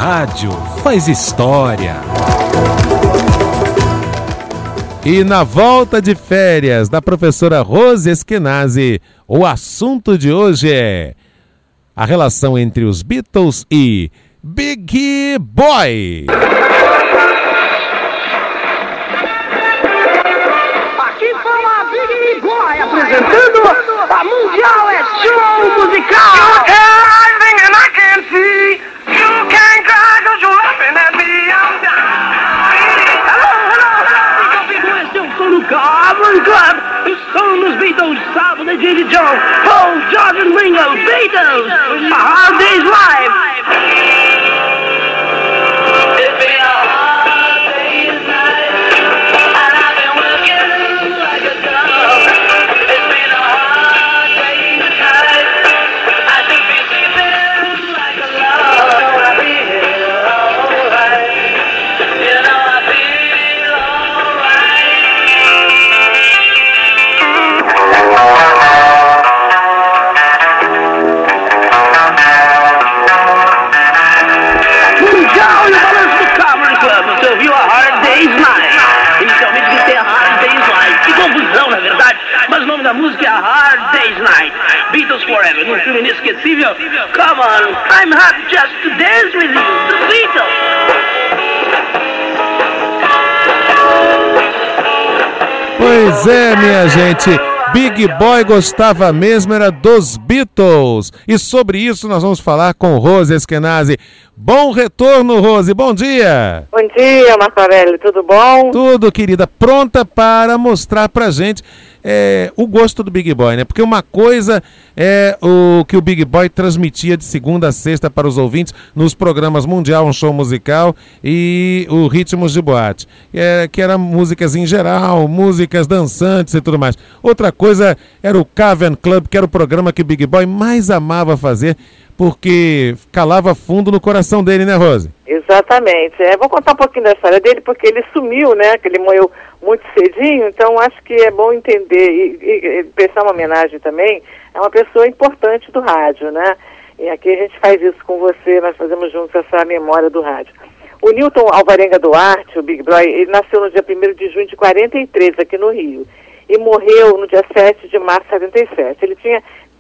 rádio faz história. E na volta de férias da professora Rose Eskenazi, o assunto de hoje é a relação entre os Beatles e Big Boy. Aqui fala Big Boy apresentando a Mundial é Show Musical. Cavern Club, são os Beatles, sábado de Davy Jones, Paul, George and Ringo, Beatles, A Hard Day's Life. It's been a hard day's night, and I've been working like a dog. It's been a hard day's night, I should be sleeping like a log. I feel alright, you know I feel alright. Mundial e o balanço do Cavern Club, você ouviu A Hard Day's Night? Inicialmente que tem A Hard Day's Night. Que confusão, na verdade, mas o nome da música é A Hard Day's Night. Beatles Forever, num filme inesquecível. Come on, I'm happy just to dance with you, the Beatles. Pois é, minha gente, Big Boy gostava mesmo era dos Beatles. E sobre isso nós vamos falar com Rose Eskenazi. Bom retorno, Rose, bom dia! Bom dia, Marco Aurélio, tudo bom? Tudo, querida, pronta para mostrar pra gente o gosto do Big Boy, né? Porque uma coisa é o que o Big Boy transmitia de segunda a sexta para os ouvintes nos programas Mundial, um show musical, e o Ritmos de Boate, que eram músicas em geral, músicas dançantes e tudo mais. Outra coisa era o Cavern Club, que era o programa que o Big Boy mais amava fazer, porque calava fundo no coração dele, né, Rose? Exatamente. Vou contar um pouquinho da história dele, porque ele sumiu, né? Que ele morreu muito cedinho, então acho que é bom entender e prestar uma homenagem também a uma pessoa importante do rádio, né? E aqui a gente faz isso com você, nós fazemos juntos essa memória do rádio. O Newton Alvarenga Duarte, o Big Boy, ele nasceu no dia 1º de junho de 43, aqui no Rio, e morreu no dia 7 de março de 77. Ele tinha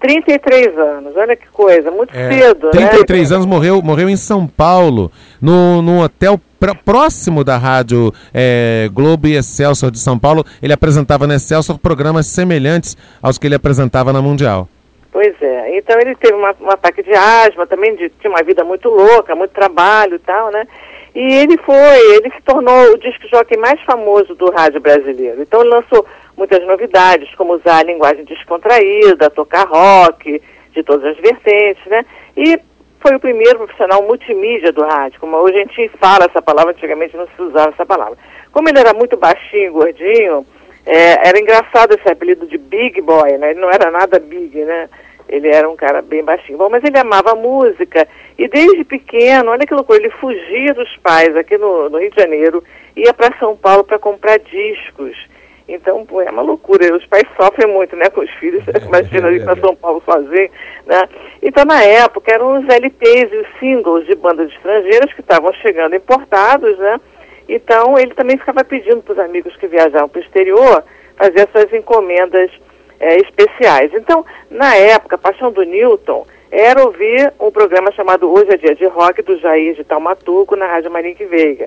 33 anos, olha que coisa, muito cedo, 33 né? anos, morreu em São Paulo, num hotel próximo da rádio Globo e Excelsior de São Paulo. Ele apresentava na Excelsior programas semelhantes aos que ele apresentava na Mundial. Pois é, então ele teve um ataque de asma, também tinha uma vida muito louca, muito trabalho e tal, né? E ele se tornou o disc jockey mais famoso do rádio brasileiro. Então ele lançou muitas novidades, como usar a linguagem descontraída, tocar rock, de todas as vertentes, né? E foi o primeiro profissional multimídia do rádio, como hoje a gente fala essa palavra, antigamente não se usava essa palavra. Como ele era muito baixinho, gordinho, era engraçado esse apelido de Big Boy, né? Ele não era nada big, né? Ele era um cara bem baixinho. Bom, mas ele amava a música e desde pequeno, olha que loucura, ele fugia dos pais aqui no Rio de Janeiro, ia para São Paulo para comprar discos. Então, é uma loucura, os pais sofrem muito, né, com os filhos, imagina ir para São Paulo sozinho, né? Então, na época, eram os LPs e os singles de bandas estrangeiras que estavam chegando importados, né? Então, ele também ficava pedindo para os amigos que viajavam para o exterior fazer suas encomendas especiais. Então, na época, a paixão do Newton era ouvir um programa chamado Hoje é Dia de Rock, do Jair de Taumaturgo, na Rádio Marinique Veiga,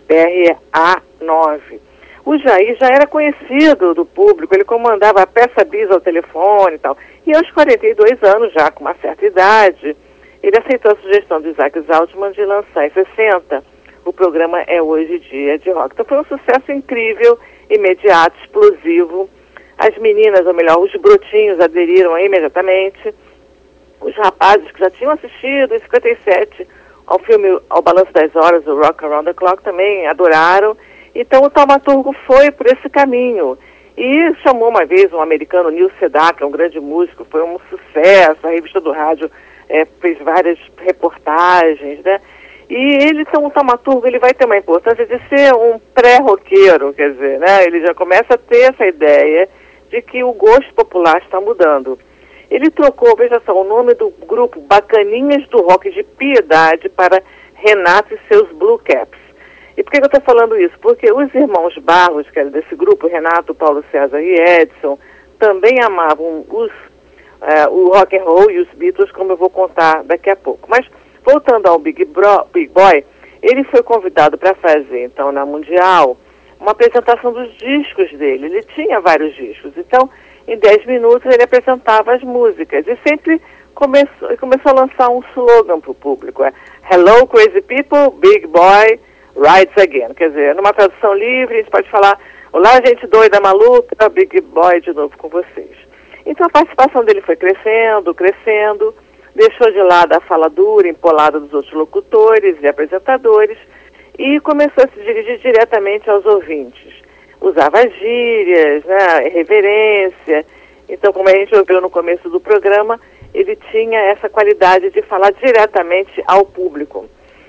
BRA 9. O Jair já era conhecido do público, ele comandava a peça bis ao telefone e tal. E aos 42 anos, já com uma certa idade, ele aceitou a sugestão de Isaac Zaltman de lançar em 60 o programa É Hoje Dia de Rock. Então foi um sucesso incrível, imediato, explosivo. As meninas, ou melhor, os brotinhos aderiram imediatamente. Os rapazes que já tinham assistido em 57 ao filme Ao Balanço das Horas, o Rock Around the Clock, também adoraram. Então o Taumaturgo foi por esse caminho. E chamou uma vez um americano, Neil Sedaka, um grande músico, foi um sucesso, a revista do rádio fez várias reportagens, né? E ele, então, o Taumaturgo, ele vai ter uma importância de ser um pré-roqueiro, quer dizer, né? Ele já começa a ter essa ideia de que o gosto popular está mudando. Ele trocou, veja só, o nome do grupo Bacaninhas do Rock de Piedade para Renato e seus Blue Caps. E por que eu estou falando isso? Porque os irmãos Barros, que era desse grupo, Renato, Paulo César e Edson, também amavam o rock and roll e os Beatles, como eu vou contar daqui a pouco. Mas, voltando ao Big Boy, ele foi convidado para fazer, então, na Mundial, uma apresentação dos discos dele. Ele tinha vários discos. Então, em 10 minutos, ele apresentava as músicas. E sempre começou a lançar um slogan para o público. Hello, crazy people, Big Boy rides again. Quer dizer, numa tradução livre, a gente pode falar, olá, gente doida, maluca, Big Boy de novo com vocês. Então, a participação dele foi crescendo, deixou de lado a fala dura, empolada dos outros locutores e apresentadores, e começou a se dirigir diretamente aos ouvintes. Usava gírias, né, reverência. Então, como a gente ouviu no começo do programa, ele tinha essa qualidade de falar diretamente ao público.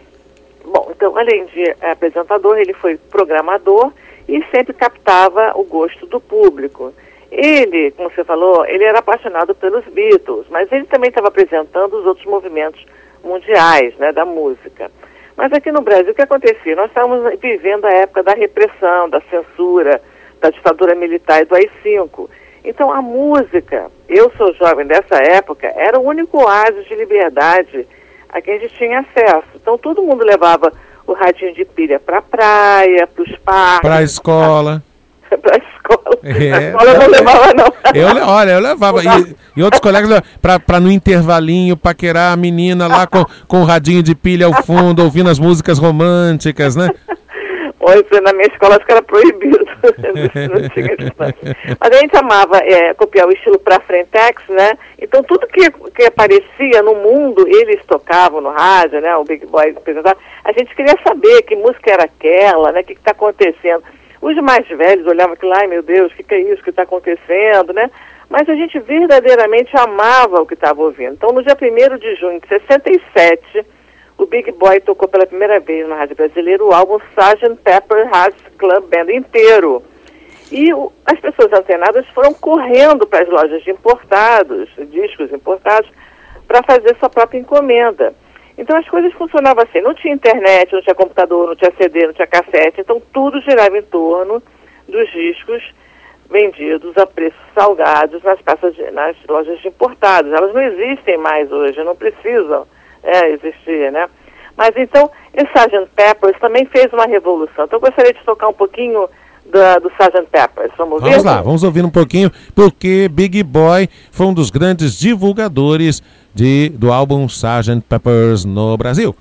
Bom, então, além de apresentador, ele foi programador e sempre captava o gosto do público. Ele, como você falou, ele era apaixonado pelos Beatles, mas ele também estava apresentando os outros movimentos mundiais, né, da música. Mas aqui no Brasil, o que acontecia? Nós estávamos vivendo a época da repressão, da censura, da ditadura militar e do AI-5. Então, a música, eu sou jovem dessa época, era o único oásis de liberdade a quem a gente tinha acesso. Então, todo mundo levava o radinho de pilha para a praia, para os parques. Para a escola. Para a escola. A escola não levava, não. Eu levava. E outros colegas, para no intervalinho, paquerar a menina lá com o radinho de pilha ao fundo, ouvindo as músicas românticas, né? Olha, na minha escola acho que era proibido. Não tinha isso, não. Mas a gente amava copiar o estilo pra frentex, né? Então tudo que aparecia no mundo, eles tocavam no rádio, né? O Big Boy apresentava. A gente queria saber que música era aquela, né? O que está acontecendo. Os mais velhos olhavam aquilo, ai meu Deus, o que é isso que está acontecendo, né? Mas a gente verdadeiramente amava o que estava ouvindo. Então no dia 1º de junho de 67, o Big Boy tocou pela primeira vez na Rádio Brasileira o álbum Sgt. Pepper Hearts Club Band inteiro. E as pessoas antenadas foram correndo para as lojas de importados, discos importados, para fazer sua própria encomenda. Então as coisas funcionavam assim, não tinha internet, não tinha computador, não tinha CD, não tinha cassete, então tudo girava em torno dos discos vendidos a preços salgados nas lojas de importados. Elas não existem mais hoje, não precisam existir, né? Mas então, esse Sgt. Peppers também fez uma revolução. Então eu gostaria de tocar um pouquinho do Sgt. Peppers. Vamos ver? Vamos lá, vamos ouvir um pouquinho, porque Big Boy foi um dos grandes divulgadores do álbum Sgt. Peppers no Brasil.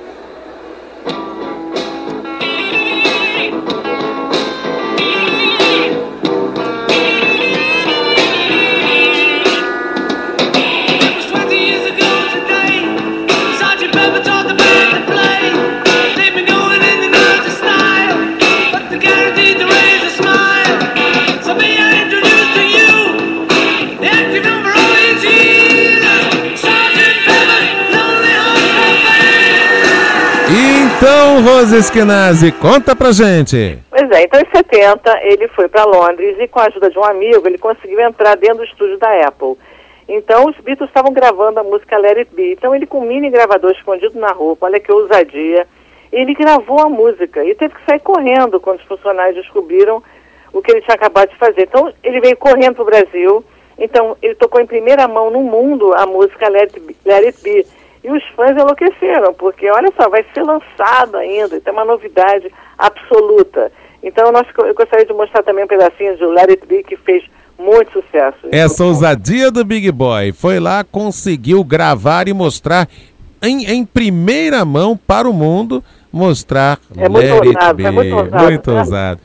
Então, Rose Eskenazi, conta pra gente. Pois é, então em 70 ele foi para Londres e com a ajuda de um amigo ele conseguiu entrar dentro do estúdio da Apple. Então os Beatles estavam gravando a música Let It Be. Então ele com um mini gravador escondido na roupa, olha que ousadia, ele gravou a música e teve que sair correndo quando os funcionários descobriram o que ele tinha acabado de fazer. Então ele veio correndo para o Brasil, então ele tocou em primeira mão no mundo a música Let It Be. E os fãs enlouqueceram, porque, olha só, vai ser lançado ainda, tem uma novidade absoluta. Então, eu gostaria de mostrar também um pedacinho de Let It Be, que fez muito sucesso. Essa ousadia do Big Boy foi lá, conseguiu gravar e mostrar em primeira mão para o mundo, mostrar Let It Be. É muito ousado. Muito ousado.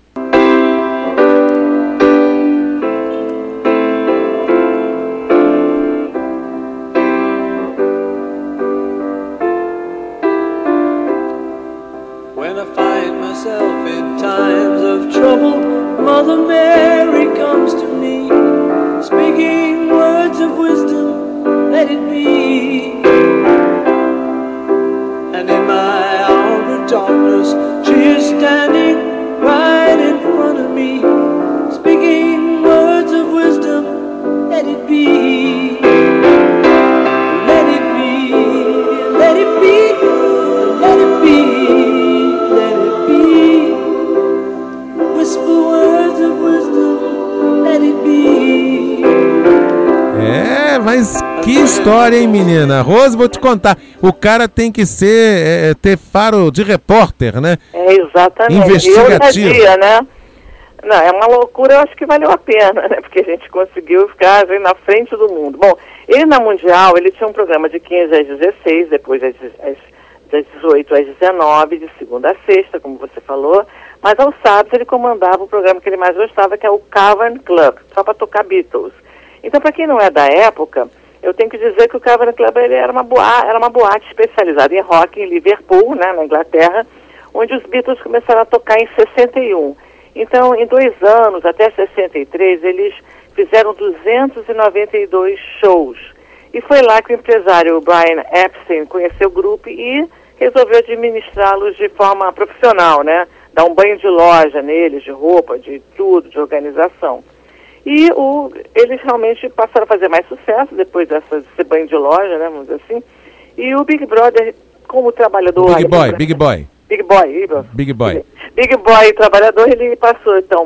Mother Mary comes to me, speaking words of wisdom, let it be. And in my hour of darkness, she is standing right Mas que história, hein, menina? Rose, vou te contar. O cara tem que ter faro de repórter, né? Exatamente. Investigativo. E eu fazia, né? Não, é uma loucura, eu acho que valeu a pena, né? Porque a gente conseguiu ficar assim, na frente do mundo. Bom, ele na Mundial, ele tinha um programa de 15 às 16, depois das 18 às 19, de segunda a sexta, como você falou. Mas aos sábados ele comandava o programa que ele mais gostava, que é o Cavern Club, só para tocar Beatles. Então, para quem não é da época, eu tenho que dizer que o Cavern Club ele era uma boate especializada em rock em Liverpool, né, na Inglaterra, onde os Beatles começaram a tocar em 61. Então, em 2 anos, até 63, eles fizeram 292 shows. E foi lá que o empresário Brian Epstein conheceu o grupo e resolveu administrá-los de forma profissional, né? Dar um banho de loja neles, de roupa, de tudo, de organização. E eles realmente passaram a fazer mais sucesso depois desse banho de loja, né? Vamos dizer assim. E o Big Brother, como trabalhador... Big Boy, trabalhador, ele passou, então,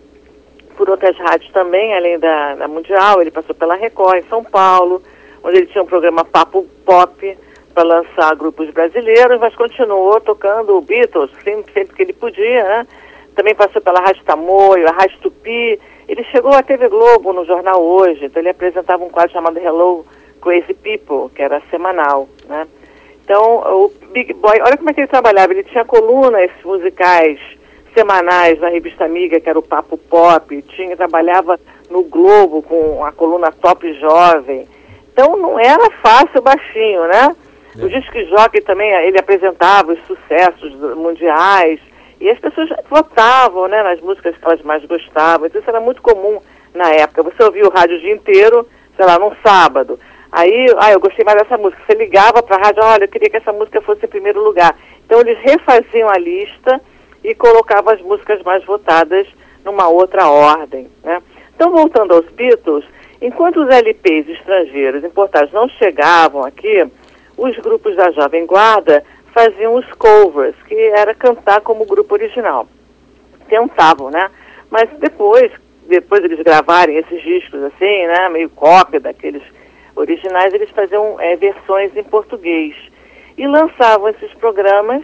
por outras rádios também, além da Mundial, ele passou pela Record, em São Paulo, onde ele tinha um programa Papo Pop para lançar grupos brasileiros, mas continuou tocando Beatles sempre que ele podia, né? Também passou pela Rádio Tamoio, a Rádio Tupi. Ele chegou à TV Globo no Jornal Hoje, então ele apresentava um quadro chamado Hello Crazy People, que era semanal, né? Então, o Big Boy, olha como é que ele trabalhava. Ele tinha colunas musicais semanais na revista Amiga, que era o Papo Pop. Trabalhava no Globo com a coluna Top Jovem. Então, não era fácil baixinho, né? O Disque Jockey também, ele apresentava os sucessos mundiais. E as pessoas votavam, né, nas músicas que elas mais gostavam. Então, isso era muito comum na época. Você ouvia o rádio o dia inteiro, sei lá, num sábado. Aí, eu gostei mais dessa música. Você ligava para a rádio, olha, eu queria que essa música fosse em primeiro lugar. Então, eles refaziam a lista e colocavam as músicas mais votadas numa outra ordem, né? Então, voltando aos Beatles, enquanto os LPs estrangeiros importados não chegavam aqui, os grupos da Jovem Guarda faziam os covers, que era cantar como grupo original. Tentavam, né? Mas depois eles gravarem esses discos assim, né, meio cópia daqueles originais, eles faziam versões em português. E lançavam esses programas,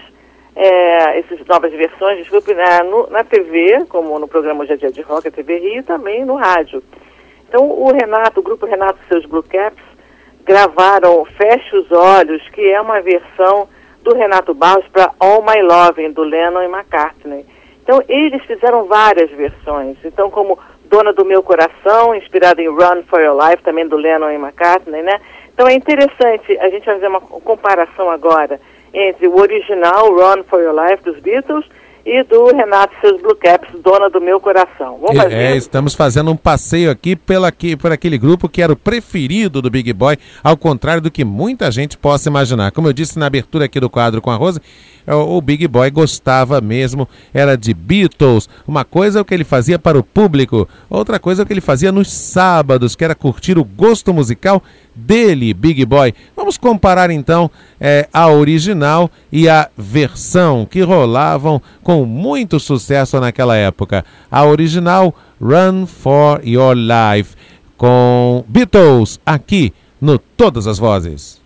essas novas versões, desculpe, na TV, como no programa Hoje é Dia de Rock, a TV Rio, e também no rádio. Então o grupo Renato e seus Blue Caps, gravaram Feche os Olhos, que é uma versão do Renato Barros para All My Lovin', do Lennon e McCartney. Então eles fizeram várias versões. Então, como Dona do Meu Coração, inspirada em Run for Your Life, também do Lennon e McCartney, né? Então é interessante a gente fazer uma comparação agora entre o original Run for Your Life dos Beatles e do Renato e seus Blue Caps, Dona do Meu Coração. Vamos fazer? Estamos fazendo um passeio aqui por aquele grupo que era o preferido do Big Boy, ao contrário do que muita gente possa imaginar. Como eu disse na abertura aqui do quadro com a Rose, o Big Boy gostava mesmo, era de Beatles. Uma coisa é o que ele fazia para o público, outra coisa é o que ele fazia nos sábados, que era curtir o gosto musical dele, Big Boy. Vamos comparar então a original e a versão que rolavam com muito sucesso naquela época. A original, Run for Your Life, com Beatles, aqui no Todas as Vozes.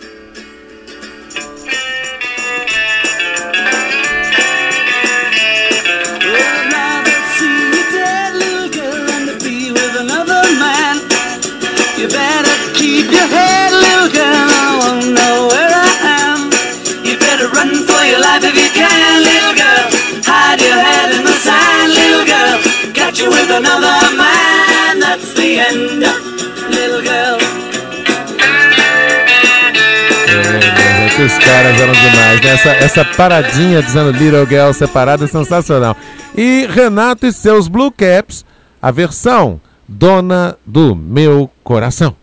You better keep your head, little girl, I won't know where I am. You better run for your life if you can, little girl. Hide your head in the sand, little girl. Catch you with another man, that's the end, little girl. Os caras eram demais, né? Essa paradinha dizendo Little Girl separada é sensacional. E Renato e seus Blue Caps, a versão Dona do Meu Coração.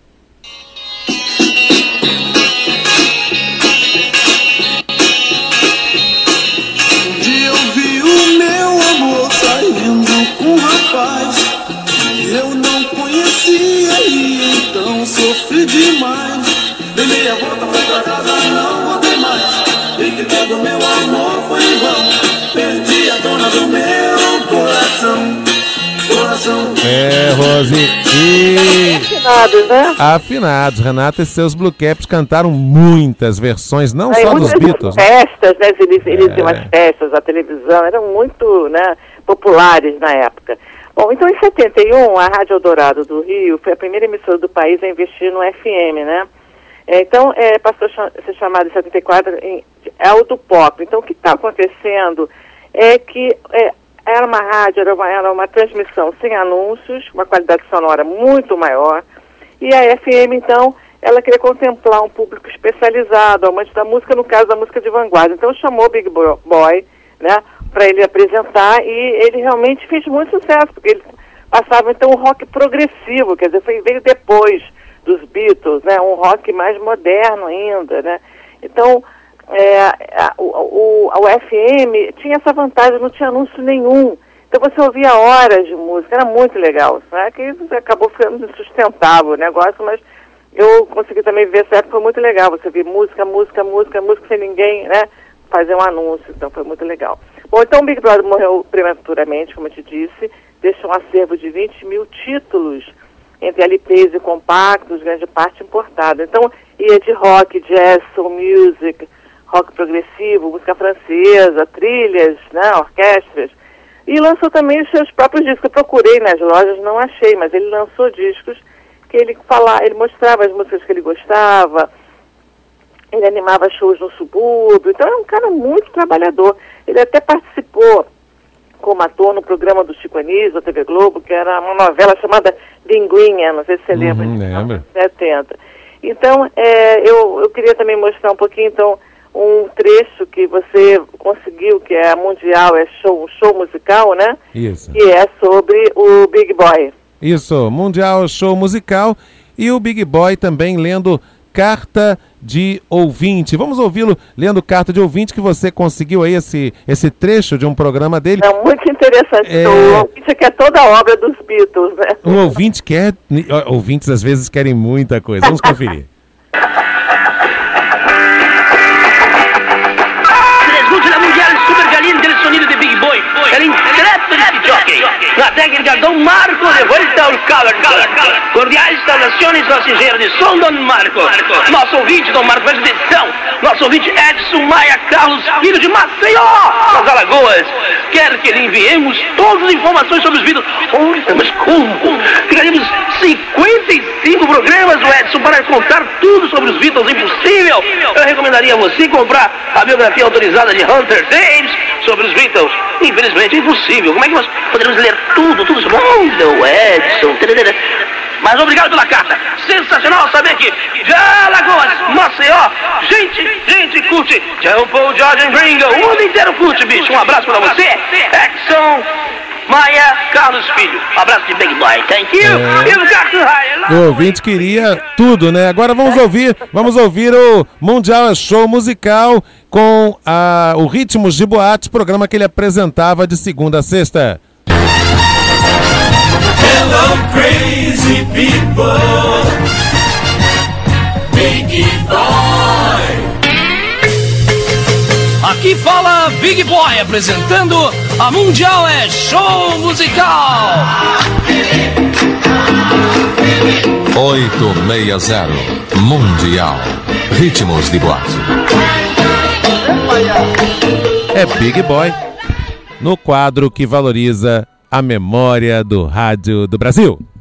Um dia eu vi o meu amor saindo com um rapaz que eu não conhecia e então sofri demais. Dei meia volta, fui pra casa, não voltei mais. E que todo meu amor foi em vão. Perdi a dona do meu coração. Rose. E Afinados, né? afinados. Renata e seus Blue Caps cantaram muitas versões, não Aí, só dos muitas Beatles, né? festas, né? Eles tinham umas festas na televisão, eram muito, né, populares na época. Bom, então em 71, a Rádio Eldorado do Rio foi a primeira emissora do país a investir no FM, né? Então, passou a ser chamada em 74 em Alto Pop. Então, o que está acontecendo é que era uma rádio, era uma transmissão sem anúncios, uma qualidade sonora muito maior, e a FM, então, ela queria contemplar um público especializado, amante da música, no caso da música de vanguarda. Então, chamou o Big Boy, né, para ele apresentar, e ele realmente fez muito sucesso, porque ele passava, então, um rock progressivo, quer dizer, veio depois dos Beatles, né, um rock mais moderno ainda, né. Então, o FM tinha essa vantagem, não tinha anúncio nenhum. Então você ouvia horas de música, era muito legal, né? Que acabou ficando insustentável o negócio, mas eu consegui também ver essa época, foi muito legal. Você via música sem ninguém, né, fazer um anúncio, então foi muito legal. Bom, então o Big Brother morreu prematuramente, como eu te disse, deixou um acervo de 20 mil títulos, entre LPs e compactos, grande parte importada. Então ia de rock, jazz, soul music, rock progressivo, música francesa, trilhas, né, orquestras. E lançou também os seus próprios discos. Eu procurei nas lojas, não achei, mas ele lançou discos que ele mostrava as músicas que ele gostava, ele animava shows no subúrbio. Então é um cara muito trabalhador. Ele até participou como ator no programa do Chico Anísio, da TV Globo, que era uma novela chamada Linguinha, não sei se você lembra. Lembra. 70. Então, eu queria também mostrar um pouquinho, então, um trecho que você conseguiu, que é mundial, um show musical, né? Isso. Que é sobre o Big Boy. Isso, mundial show musical e o Big Boy também lendo carta de ouvinte. Vamos ouvi-lo lendo carta de ouvinte, que você conseguiu aí esse trecho de um programa dele. É muito interessante. O ouvinte quer toda a obra dos Beatles, né? Um ouvinte quer... Ouvintes às vezes querem muita coisa. Vamos conferir. El intrépido jockey, la técnica Don Marco de vuelta al color. Cordiais saudações, nosso engenheiro de som, Don Marco. Nosso ouvinte, Don Marco, presta atenção. Nosso ouvinte Edson Maia Carlos, filho de Maceió, nas Alagoas. Quer que lhe enviemos todas as informações sobre os Beatles. Mas como? Ficaríamos 55 programas, o Edson, para contar tudo sobre os Beatles. Impossível. Eu recomendaria a você comprar a biografia autorizada de Hunter Davis sobre os Beatles. Infelizmente é impossível. Como é que nós poderemos ler tudo sobre o Edson? Mas obrigado pela carta. Sensacional saber que de Alagoas, Maceió, gente curte. John Paul, George and Ringo, o mundo inteiro curte, bicho. Um abraço pra você, Edson Maia Carlos Filho. Abraço de Big Boy, thank you. O ouvinte queria tudo, né? Agora vamos ouvir o Mundial Show Musical com o Ritmos de Boate, programa que ele apresentava de segunda a sexta. Hello, crazy people. Big Boy. Aqui fala Big Boy apresentando a Mundial Show Musical. 860 Mundial Ritmos de Boate. É Big Boy no quadro que valoriza a memória do rádio do Brasil.